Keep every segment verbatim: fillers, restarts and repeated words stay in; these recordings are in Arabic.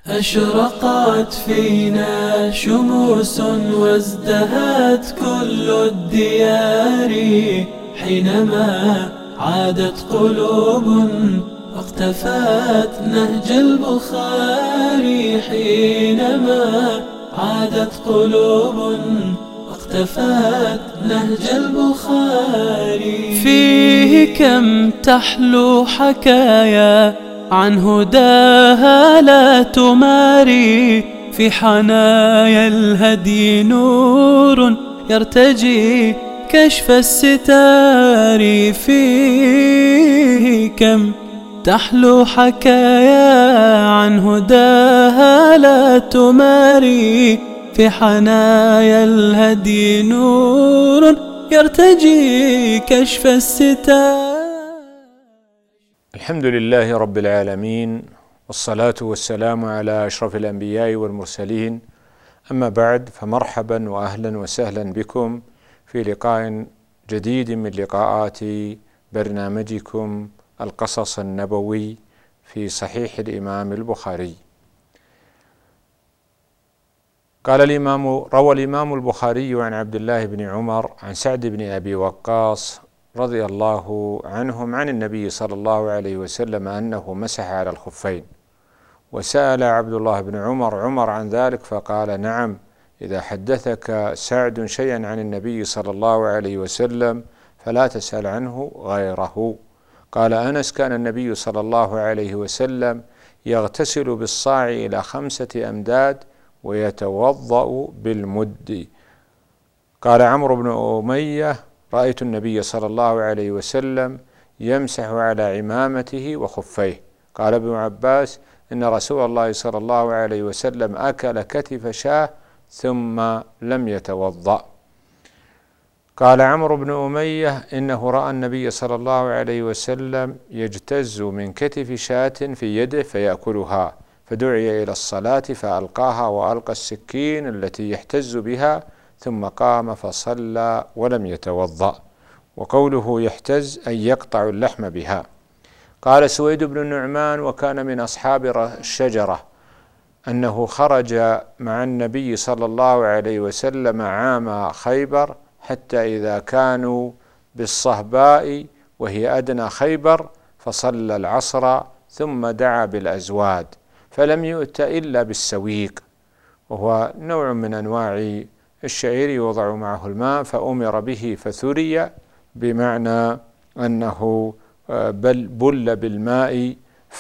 أشرقت فينا شموس وازدهت كل الديار حينما عادت قلوب واقتفت نهج البخاري. حينما عادت قلوب واقتفت نهج البخاري. فيه كم تحلو حكايا عن هداها لا تماري، في حنايا الهدي نور يرتجي كشف الستار. فيه كم تحلو حكايا عن هداها لا تماري، في حنايا الهدي نور يرتجي كشف الستار. الحمد لله رب العالمين، والصلاة والسلام على أشرف الأنبياء والمرسلين. أما بعد، فمرحبا وأهلا وسهلا بكم في لقاء جديد من لقاءات برنامجكم القصص النبوي في صحيح الإمام البخاري. قال الإمام روى الإمام البخاري عن عبد الله بن عمر عن سعد بن أبي وقاص رضي الله عنهم عن النبي صلى الله عليه وسلم أنه مسح على الخفين. وسأل عبد الله بن عمر عمر عن ذلك فقال: نعم، إذا حدثك سعد شيئا عن النبي صلى الله عليه وسلم فلا تسأل عنه غيره. قال أنس: كان النبي صلى الله عليه وسلم يغتسل بالصاع إلى خمسة أمداد ويتوضأ بالمد. قال عمرو بن أمية: رأيت النبي صلى الله عليه وسلم يمسح على عمامته وخفيه. قال ابن عباس: إن رسول الله صلى الله عليه وسلم أكل كتف شاة ثم لم يتوضأ. قال عمرو بن أمية: إنه رأى النبي صلى الله عليه وسلم يجتز من كتف شاة في يده فيأكلها، فدعي إلى الصلاة فألقاها وألقى السكين التي يحتز بها، ثم قام فصلى ولم يتوضأ. وقوله يحتز أي يقطع اللحم بها. قال سويد بن النعمان: وكان من أصحاب الشجرة أنه خرج مع النبي صلى الله عليه وسلم عام خيبر، حتى إذا كانوا بالصهباء وهي أدنى خيبر فصلى العصر ثم دعا بالأزواد، فلم يؤت إلا بالسويق، وهو نوع من أنواع الشعير يوضع معه الماء، فأمر به فثري، بمعنى أنه بل بل بالماء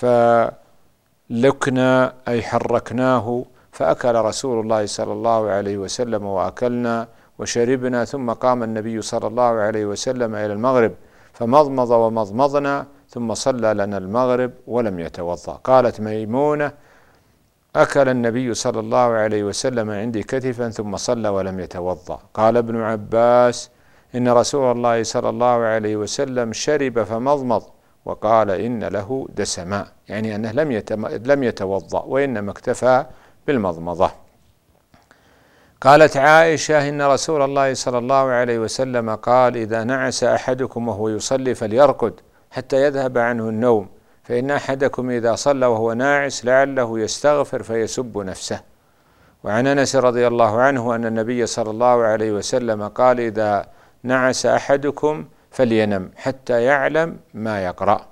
فلكنا أي حركناه، فأكل رسول الله صلى الله عليه وسلم وأكلنا وشربنا. ثم قام النبي صلى الله عليه وسلم إلى المغرب فمضمض ومضمضنا، ثم صلى لنا المغرب ولم يتوضأ. قالت ميمونة: أكل النبي صلى الله عليه وسلم عندي كتفا ثم صلى ولم يتوضأ. قال ابن عباس: إن رسول الله صلى الله عليه وسلم شرب فمضمض وقال إن له دسما، يعني أنه لم لم يتوضأ وإنما اكتفى بالمضمضة. قالت عائشة: إن رسول الله صلى الله عليه وسلم قال: إذا نعس أحدكم وهو يصلي فليرقد حتى يذهب عنه النوم، فإن أحدكم إذا صلى وهو ناعس لعله يستغفر فيسب نفسه. وعن أنس رضي الله عنه أن النبي صلى الله عليه وسلم قال: إذا نعس أحدكم فلينم حتى يعلم ما يقرأ.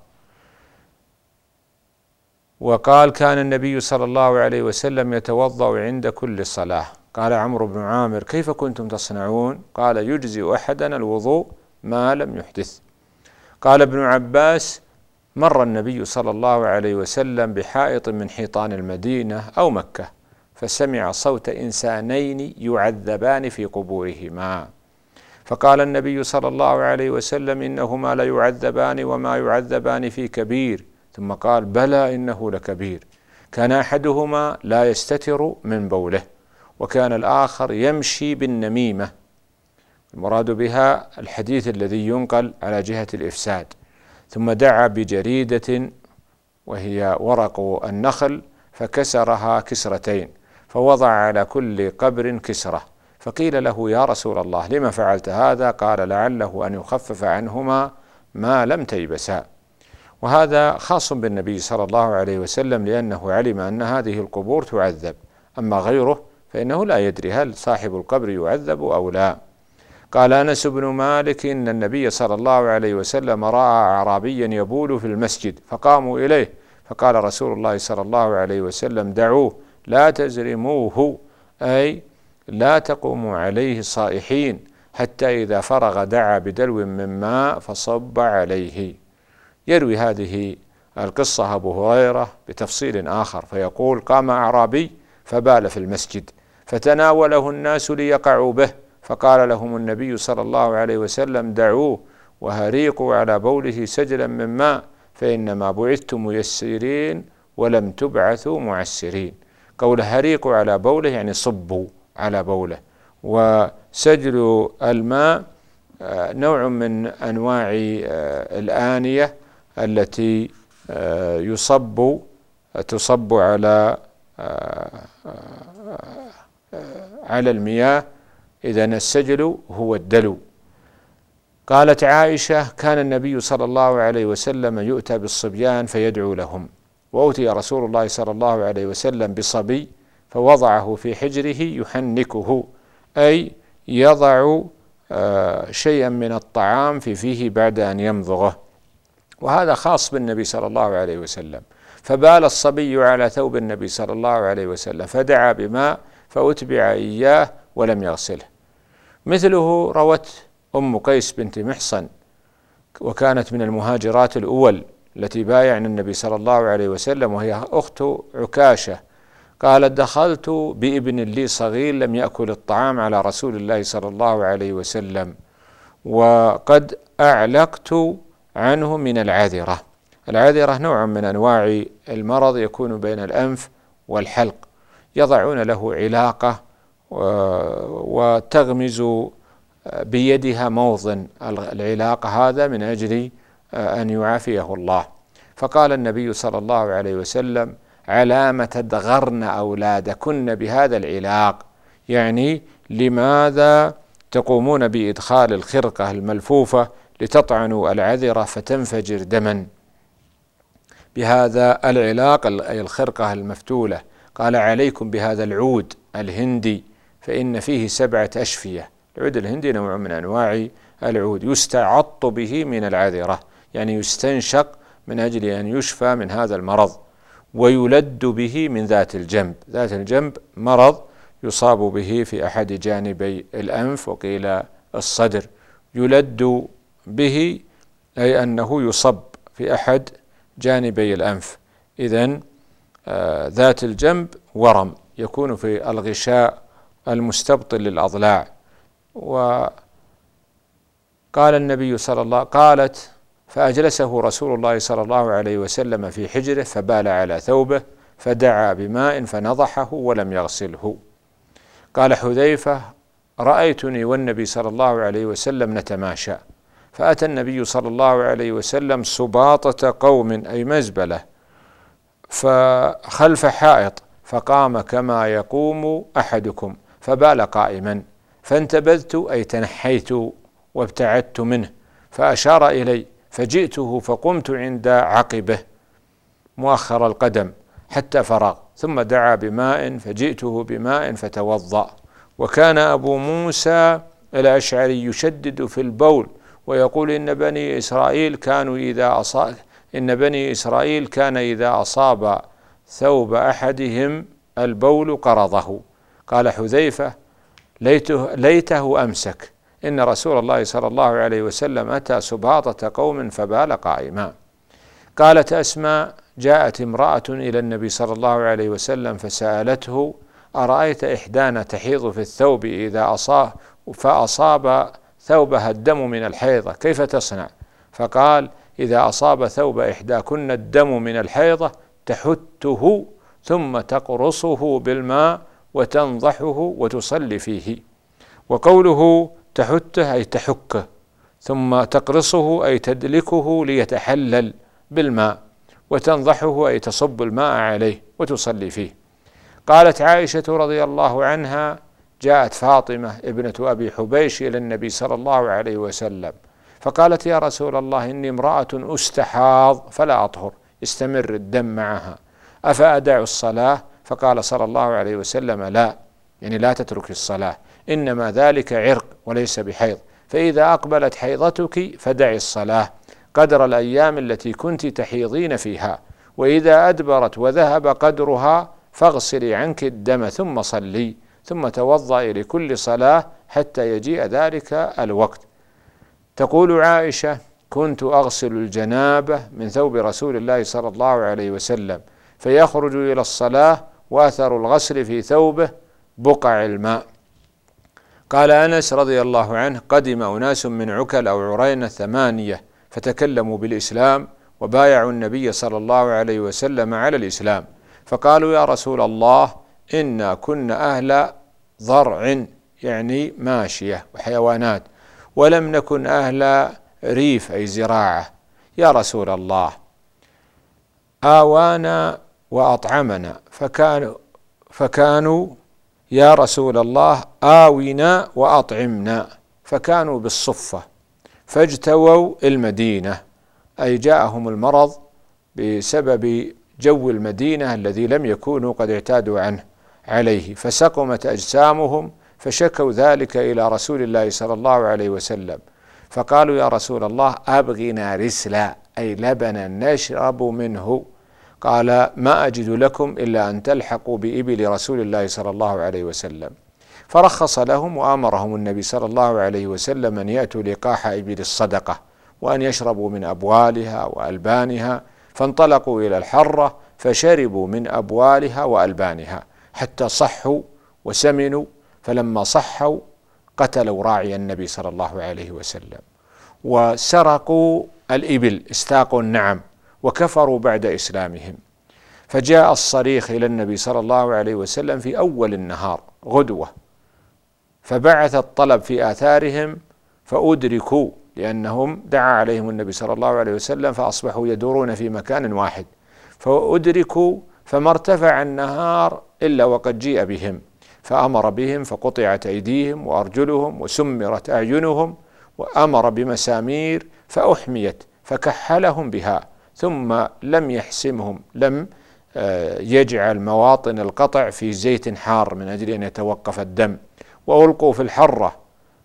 وقال: كان النبي صلى الله عليه وسلم يتوضأ عند كل صلاة. قال عمرو بن عامر: كيف كنتم تصنعون؟ قال: يجزئ أحدنا الوضوء ما لم يحدث. قال ابن عباس: مر النبي صلى الله عليه وسلم بحائط من حيطان المدينة أو مكة، فسمع صوت إنسانين يعذبان في قبورهما، فقال النبي صلى الله عليه وسلم: إنهما لا يعذبان وما يعذبان في كبير. ثم قال: بلى إنه لكبير. كان أحدهما لا يستتر من بوله، وكان الآخر يمشي بالنميمة. المراد بها الحديث الذي ينقل على جهة الإفساد. ثم دعا بجريدة وهي ورق النخل فكسرها كسرتين، فوضع على كل قبر كسرة، فقيل له: يا رسول الله، لما فعلت هذا؟ قال: لعله أن يخفف عنهما ما لم تيبسا. وهذا خاص بالنبي صلى الله عليه وسلم لأنه علم أن هذه القبور تعذب، أما غيره فإنه لا يدري هل صاحب القبر يعذب أو لا. قال أنس بن مالك إن النبي صلى الله عليه وسلم رأى أعرابيا يبول في المسجد فقاموا إليه فقال رسول الله صلى الله عليه وسلم دعوه لا تزرموه، أي لا تقوموا عليه صائحين، حتى إذا فرغ دعا بدلو من ماء فصب عليه. يروي هذه القصة أبو هريرة بتفصيل آخر فيقول قام أعرابي فبال في المسجد فتناوله الناس ليقعوا به، فقال لهم النبي صلى الله عليه وسلم دعوه وهريقوا على بوله سجلا من ماء، فإنما بعثتم ميسرين ولم تبعثوا معسرين. قول هريقوا على بوله يعني صبوا على بوله، وسجل الماء نوع من أنواع الآنية التي يصب تصب على على المياه، إذن السجل هو الدلو. قالت عائشة كان النبي صلى الله عليه وسلم يؤتى بالصبيان فيدعو لهم، وأوتي رسول الله صلى الله عليه وسلم بصبي فوضعه في حجره يحنكه، أي يضع شيئا من الطعام في فيه بعد أن يمضغه، وهذا خاص بالنبي صلى الله عليه وسلم. فبال الصبي على ثوب النبي صلى الله عليه وسلم فدعا بماء فأتبع إياه ولم يغسله. مثله روت أم قيس بنت محصن، وكانت من المهاجرات الأول التي بايعن النبي صلى الله عليه وسلم، وهي أخت عكاشة. قالت دخلت بابن لي صغير لم يأكل الطعام على رسول الله صلى الله عليه وسلم، وقد أعلقت عنه من العذرة. العذرة نوع من أنواع المرض يكون بين الأنف والحلق، يضعون له علاقة وتغمز بيدها موضن العلاقة هذا من أجل أن يعافيه الله. فقال النبي صلى الله عليه وسلم علام تدغرن أولادكن بهذا العلاق، يعني لماذا تقومون بإدخال الخرقة الملفوفة لتطعنوا العذرة فتنفجر دما بهذا العلاق أي الخرقة المفتولة؟ قال عليكم بهذا العود الهندي فإن فيه سبعة أشفية. العود الهندي نوع من أنواع العود يستعط به من العذرة، يعني يستنشق من أجل أن يشفى من هذا المرض، ويلد به من ذات الجنب. ذات الجنب مرض يصاب به في أحد جانبي الأنف وقيل الصدر، يلد به أي أنه يصب في أحد جانبي الأنف. إذن آه ذات الجنب ورم يكون في الغشاء المستبطن للأضلاع. وقال النبي صلى الله قالت فأجلسه رسول الله صلى الله عليه وسلم في حجره فبال على ثوبه فدعا بماء فنضحه ولم يغسله. قال حذيفة رأيتني والنبي صلى الله عليه وسلم نتماشى، فأتى النبي صلى الله عليه وسلم سباطة قوم أي مزبلة فخلف حائط، فقام كما يقوم أحدكم فبال قائما، فانتبذت أي تنحيت وابتعدت منه، فأشار إلي فجئته فقمت عند عقبه مؤخر القدم حتى فرغ، ثم دعا بماء فجئته بماء فتوضأ. وكان أبو موسى الأشعري يشدد في البول ويقول إن بني إسرائيل كانوا إذا أصاب إن بني إسرائيل كان إذا أصاب ثوب أحدهم البول قرضه. قال حذيفة ليته, ليته أمسك، إن رسول الله صلى الله عليه وسلم أتى سباطة قوم فبال قائما. قالت أسماء جاءت امرأة إلى النبي صلى الله عليه وسلم فسألته أرأيت إحدانا تحيض في الثوب إذا أصاب فأصاب ثوبها الدم من الحيضة كيف تصنع؟ فقال إذا أصاب ثوب إحداكن الدم من الحيضة تحته ثم تقرصه بالماء وتنضحه وتصلي فيه. وقوله تحته أي تحكه، ثم تقرصه أي تدلكه ليتحلل بالماء، وتنضحه أي تصب الماء عليه وتصلي فيه. قالت عائشة رضي الله عنها جاءت فاطمة ابنة أبي حبيش إلى النبي صلى الله عليه وسلم فقالت يا رسول الله إني امرأة أستحاض فلا أطهر، استمر الدم معها، أفأدع الصلاة؟ فقال صلى الله عليه وسلم لا، يعني لا تترك الصلاة، إنما ذلك عرق وليس بحيض، فإذا أقبلت حيضتك فدعي الصلاة قدر الأيام التي كنت تحيضين فيها، وإذا أدبرت وذهب قدرها فاغسلي عنك الدم ثم صلي، ثم توضئي لكل صلاة حتى يجيء ذلك الوقت. تقول عائشة كنت أغسل الجنابة من ثوب رسول الله صلى الله عليه وسلم فيخرج إلى الصلاة وأثر الغسل في ثوبه بقع الماء. قال أنس رضي الله عنه قدم أناس من عكل أو عرينة ثمانية فتكلموا بالإسلام وبايعوا النبي صلى الله عليه وسلم على الإسلام، فقالوا يا رسول الله إنا كنا أهل ضرع، يعني ماشية وحيوانات، ولم نكن أهل ريف أي زراعة، يا رسول الله آوانا وأطعمنا، فكانوا, فكانوا يا رسول الله آونا وأطعمنا، فكانوا بالصفة فاجتووا المدينة، أي جاءهم المرض بسبب جو المدينة الذي لم يكونوا قد اعتادوا عنه عليه، فسقمت أجسامهم، فشكوا ذلك إلى رسول الله صلى الله عليه وسلم، فقالوا يا رسول الله أبغنا رسلا، أي لبنا نشرب منه. قال ما أجد لكم إلا أن تلحقوا بإبل رسول الله صلى الله عليه وسلم، فرخص لهم وأمرهم النبي صلى الله عليه وسلم أن يأتوا لقاح إبل الصدقة وأن يشربوا من أبوالها وألبانها، فانطلقوا إلى الحرة فشربوا من أبوالها وألبانها حتى صحوا وسمنوا، فلما صحوا قتلوا راعي النبي صلى الله عليه وسلم وسرقوا الإبل، استاقوا النعم وكفروا بعد إسلامهم. فجاء الصريخ إلى النبي صلى الله عليه وسلم في أول النهار غدوة، فبعث الطلب في آثارهم فأدركوا، لأنهم دعا عليهم النبي صلى الله عليه وسلم فأصبحوا يدورون في مكان واحد، فأدركوا فما ارتفع النهار إلا وقد جيء بهم، فأمر بهم فقطعت أيديهم وأرجلهم وسمرت أعينهم، وأمر بمسامير فأحميت فكحلهم بها، ثم لم يحسمهم، لم يجعل مواطن القطع في زيت حار من أجل أن يتوقف الدم، وألقوا في الحرة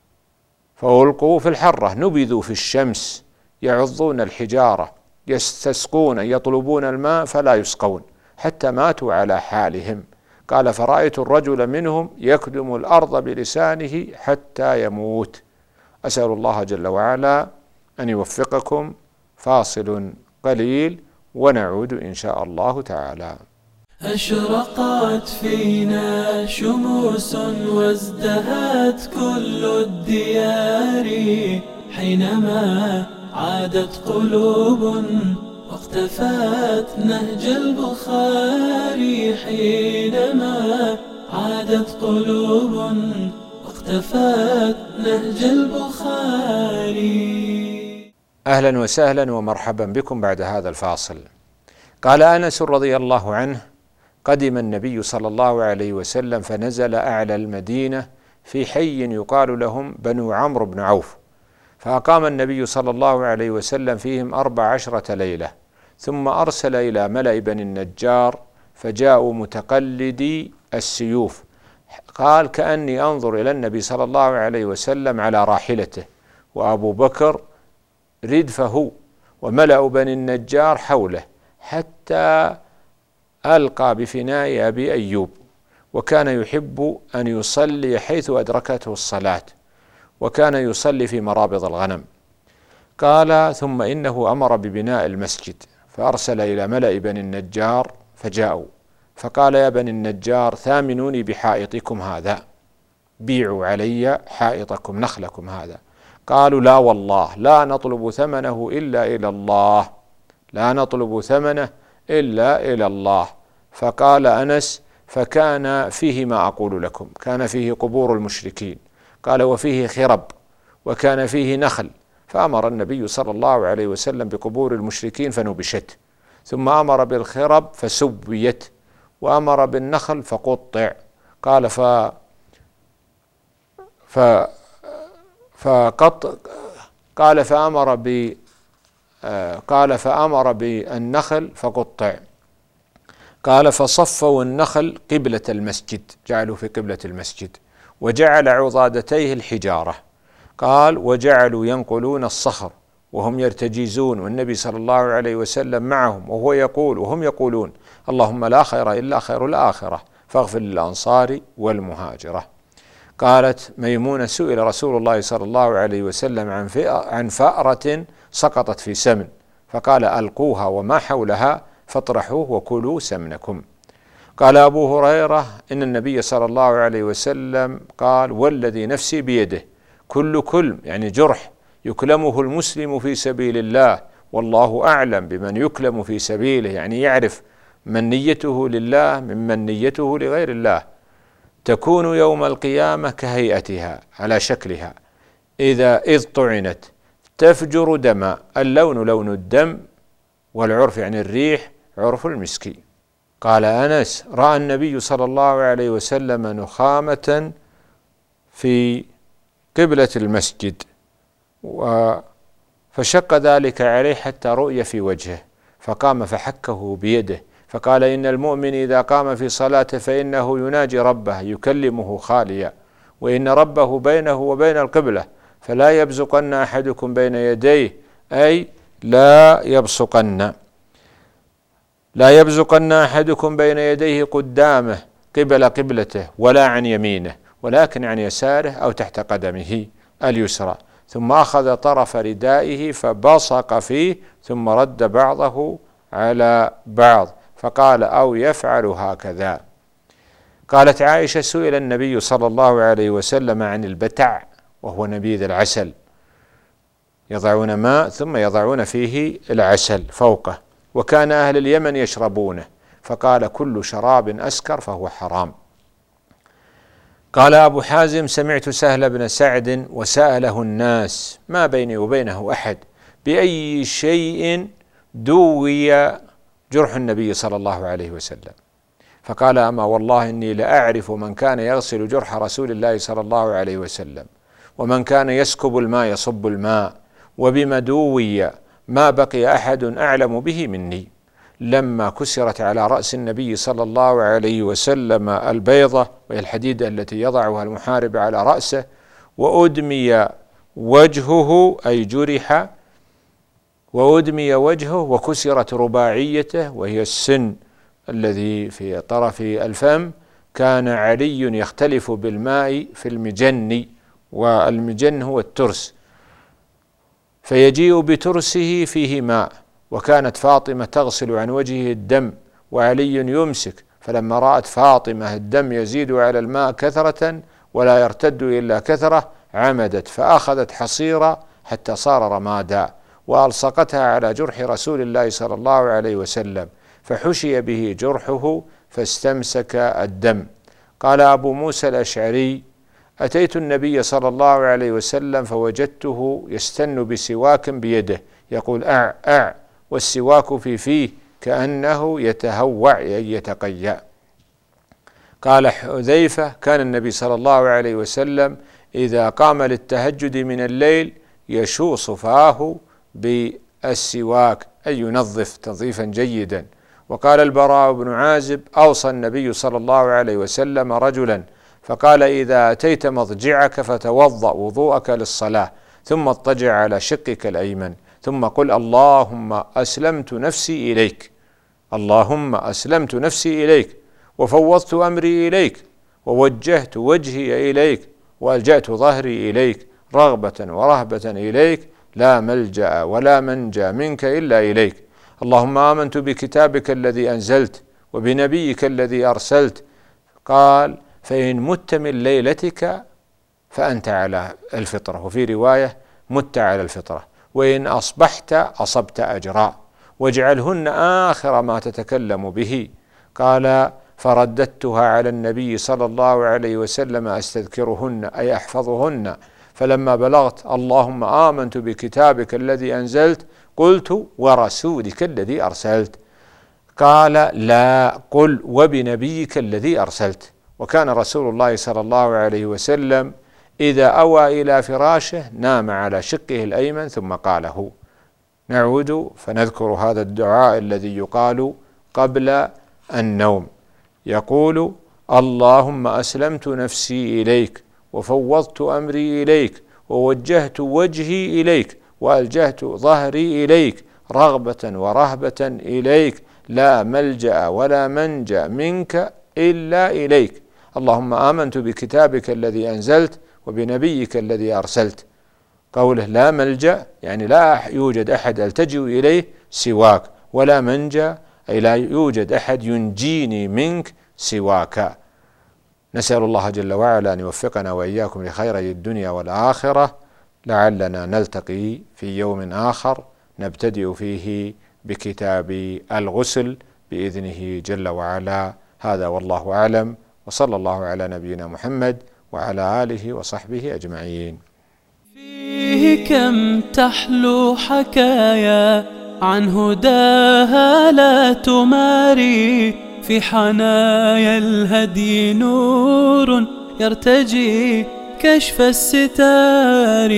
فألقوا في الحرة نبذوا في الشمس يعضون الحجارة، يستسقون يطلبون الماء فلا يسقون حتى ماتوا على حالهم. قال فرأيت الرجل منهم يكدم الأرض بلسانه حتى يموت. أسأل الله جل وعلا أن يوفقكم. فاصل قليل ونعود إن شاء الله تعالى. أشرقت فينا شموس وازدهت كل الديار، حينما عادت قلوب واقتفت نهج البخاري، حينما عادت قلوب واقتفت نهج البخاري. أهلا وسهلا ومرحبا بكم بعد هذا الفاصل. قال أنس رضي الله عنه قدم النبي صلى الله عليه وسلم فنزل أعلى المدينة في حي يقال لهم بنو عمرو بن عوف، فأقام النبي صلى الله عليه وسلم فيهم أربع عشرة ليلة، ثم أرسل إلى ملأ بني النجار فجاءوا متقلدي السيوف، قال كأني أنظر إلى النبي صلى الله عليه وسلم على راحلته وأبو بكر ردفه وملأ بني النجار حوله، حتى ألقى بفناء أبي أيوب، وكان يحب أن يصلي حيث أدركته الصلاة، وكان يصلي في مرابض الغنم. قال ثم إنه أمر ببناء المسجد، فأرسل إلى ملأ بني النجار فجاءوا، فقال يا بني النجار ثامنوني بحائطكم هذا، بيعوا علي حائطكم نخلكم هذا. قالوا لا والله لا نطلب ثمنه إلا إلى الله، لا نطلب ثمنه إلا إلى الله. فقال أنس فكان فيه ما أقول لكم، كان فيه قبور المشركين، قال وفيه خرب، وكان فيه نخل، فأمر النبي صلى الله عليه وسلم بقبور المشركين فنبشت، ثم أمر بالخرب فسويت، وأمر بالنخل فقطع. قال ف ف فقط قال فأمر ب قال فأمر بالنخل فقطع. قال فصفوا النخل قبلة المسجد، جعلوا في قبلة المسجد، وجعل عضادتيه الحجارة. قال وجعلوا ينقلون الصخر وهم يرتجزون، والنبي صلى الله عليه وسلم معهم، وهو يقول وهم يقولون اللهم لا خير إلا خير الآخرة فاغفر للأنصار والمهاجرة. قالت ميمونة سئل رسول الله صلى الله عليه وسلم عن عن فأرة سقطت في سمن، فقال ألقوها وما حولها فاطرحوه وكلوا سمنكم. قال أبو هريرة إن النبي صلى الله عليه وسلم قال والذي نفسي بيده كل كلم، يعني جرح يكلمه المسلم في سبيل الله، والله أعلم بمن يكلم في سبيله، يعني يعرف من نيته لله ممن نيته لغير الله، تكون يوم القيامة كهيئتها على شكلها إذا إذ طعنت تفجر دماء، اللون لون الدم، والعرف يعني الريح عرف المسك. قال أنس رأى النبي صلى الله عليه وسلم نخامة في قبلة المسجد فشق ذلك عليه حتى رؤي في وجهه، فقام فحكه بيده، فقال إن المؤمن إذا قام في صلاته فإنه يناجي ربه يكلمه خاليا، وإن ربه بينه وبين القبلة، فلا يبزقن أحدكم بين يديه، أي لا يبصقن لا يبزقن أحدكم بين يديه قدامه قبل قبلته ولا عن يمينه، ولكن عن يساره أو تحت قدمه اليسرى. ثم أخذ طرف ردائه فبصق فيه ثم رد بعضه على بعض، فقال أو يفعل هكذا. قالت عائشة سئل النبي صلى الله عليه وسلم عن البتع، وهو نبيذ العسل، يضعون ماء ثم يضعون فيه العسل فوقه، وكان أهل اليمن يشربونه، فقال كل شراب أسكر فهو حرام. قال أبو حازم سمعت سهل بن سعد وسأله الناس ما بيني وبينه أحد بأي شيء دوي جرح النبي صلى الله عليه وسلم، فقال أما والله إني لأعرف من كان يغسل جرح رسول الله صلى الله عليه وسلم، ومن كان يسكب الماء يصب الماء، وبما دوي ما بقي أحد أعلم به مني. لما كسرت على رأس النبي صلى الله عليه وسلم البيضة، وهي الحديدة التي يضعها المحارب على رأسه، وأدمي وجهه أي جرح وأدمي وجهه وكسرت رباعيته وهي السن الذي في طرف الفم، كان علي يختلف بالماء في المجن، والمجن هو الترس، فيجيء بترسه فيه ماء، وكانت فاطمة تغسل عن وجهه الدم وعلي يمسك، فلما رأت فاطمة الدم يزيد على الماء كثرة ولا يرتد إلا كثرة عمدت فأخذت حصيرا حتى صار رمادا وألصقتها على جرح رسول الله صلى الله عليه وسلم، فحشي به جرحه فاستمسك الدم. قال أبو موسى الأشعري أتيت النبي صلى الله عليه وسلم فوجدته يستن بسواك بيده يقول أع أع، والسواك في فيه كأنه يتهوع يتقيأ. قال حذيفة كان النبي صلى الله عليه وسلم إذا قام للتهجد من الليل يشوص فاه بالسواك أي ينظف تنظيفا جيدا. وقال البراء بن عازب أوصى النبي صلى الله عليه وسلم رجلا فقال إذا أتيت مضجعك فتوضأ وضوءك للصلاة ثم اضطجع على شقك الأيمن ثم قل اللهم أسلمت نفسي إليك، اللهم أسلمت نفسي إليك وفوضت أمري إليك ووجهت وجهي إليك وألجأت ظهري إليك رغبة ورهبة إليك لا ملجأ ولا منجى منك إلا إليك، اللهم آمنت بكتابك الذي أنزلت وبنبيك الذي أرسلت. قال فإن مت من ليلتك فأنت على الفطرة، وفي رواية مت على الفطرة، وإن أصبحت أصبت أجرا، واجعلهن آخر ما تتكلم به. قال فرددتها على النبي صلى الله عليه وسلم أستذكرهن أي أحفظهن، فلما بلغت اللهم آمنت بكتابك الذي أنزلت قلت ورسولك الذي أرسلت. قال لا قل وبنبيك الذي أرسلت. وكان رسول الله صلى الله عليه وسلم إذا أوى إلى فراشه نام على شقه الأيمن ثم قاله. نعود فنذكر هذا الدعاء الذي يقال قبل النوم، يقول: اللهم أسلمت نفسي إليك وفوضت أمري إليك ووجهت وجهي إليك وألجأت ظهري إليك رغبة ورهبة إليك، لا ملجأ ولا منجأ منك إلا إليك. اللهم آمنت بكتابك الذي أنزلت وبنبيك الذي أرسلت. قوله لا ملجأ يعني لا يوجد أحد ألتجئ إليه سواك، ولا منجأ أي لا يوجد أحد ينجيني منك سواك. نسأل الله جل وعلا أن يوفقنا وإياكم لخيري الدنيا والآخرة، لعلنا نلتقي في يوم آخر نبتدئ فيه بكتاب الغسل بإذنه جل وعلا. هذا والله أعلم، وصلى الله على نبينا محمد وعلى آله وصحبه أجمعين. فيه كم تحلو حكايا عن هداها لا تماري، في حنايا الهدي نور يرتجي كشف الستار.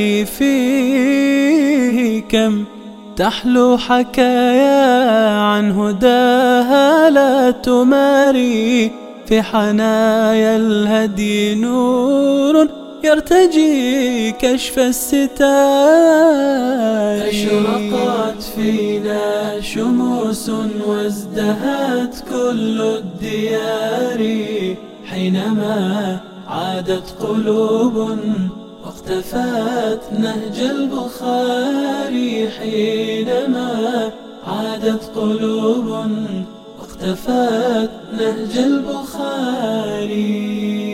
فيه كم تحلو حكايا عن هداها لا تماري، في حنايا الهدي نور يرتجي كشف الستار. أشرقت فينا شموس وازدهت كل الديار، حينما عادت قلوب واقتفت نهج البخاري. حينما عادت قلوب واقتفت نهج البخاري.